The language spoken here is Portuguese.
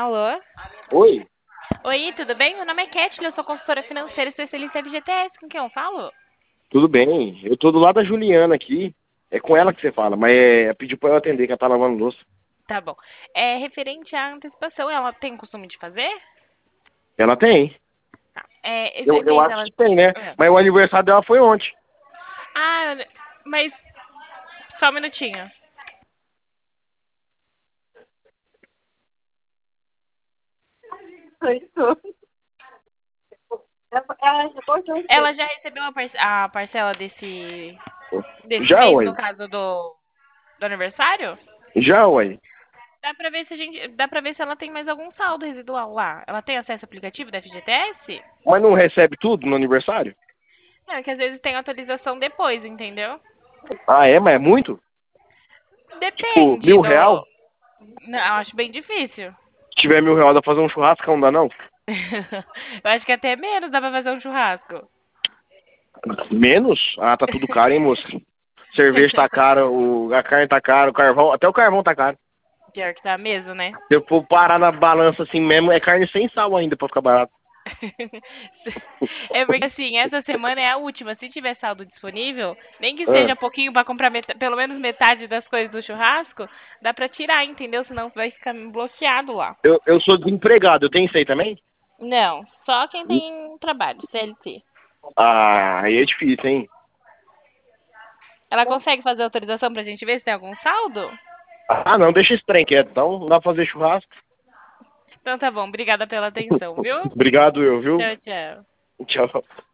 Alô? Oi, Oi, tudo bem? Meu nome é Ketley, eu sou consultora financeira especialista em FGTS. Com quem eu falo? tudo bem? Eu tô do lado da Juliana aqui. É com ela que você fala, mas pediu pra eu atender, que ela tá lavando louça. Tá bom. É referente à antecipação, ela tem costume de fazer? Ela tem. Tá. É, esse Eu mês acho ela. que tem, né? Ah, Mas o aniversário dela foi ontem. mas só um minutinho. Ela já recebeu a parcela desse Já, mês, ué. no caso do aniversário? Já, ué. Dá pra ver se ela tem mais algum saldo residual lá. Ela tem acesso ao aplicativo da FGTS? Mas não recebe tudo no aniversário? Não, é que às vezes tem atualização depois, entendeu? Ah, é? Mas é muito? Tipo, Depende R$ 1.000? do. Não, eu acho bem difícil. Se tiver R$ 1.000, dá pra fazer um churrasco, não dá não? Eu acho que até menos dá pra fazer um churrasco. Menos? Ah, tá tudo caro, hein, moça? Cerveja tá cara, a carne tá cara, o carvão, até o carvão tá caro. Pior que tá mesmo, né? Se eu for parar na balança assim mesmo, é carne sem sal ainda pra ficar barato. É porque assim, essa semana é a última. Se tiver saldo disponível, nem que Ah. seja pouquinho pra comprar pelo menos metade das coisas do churrasco, dá pra tirar, entendeu? Senão vai ficar bloqueado lá. Eu sou desempregado, eu tenho isso aí também? Não, só quem tem trabalho, CLT. Ah, aí é difícil, hein? Ela consegue fazer autorização pra gente ver se tem algum saldo? Ah, não, deixa esse trem quieto, então. Não dá pra fazer churrasco. Então tá bom, obrigada pela atenção, viu? Obrigado, eu, viu? Tchau, tchau. Tchau.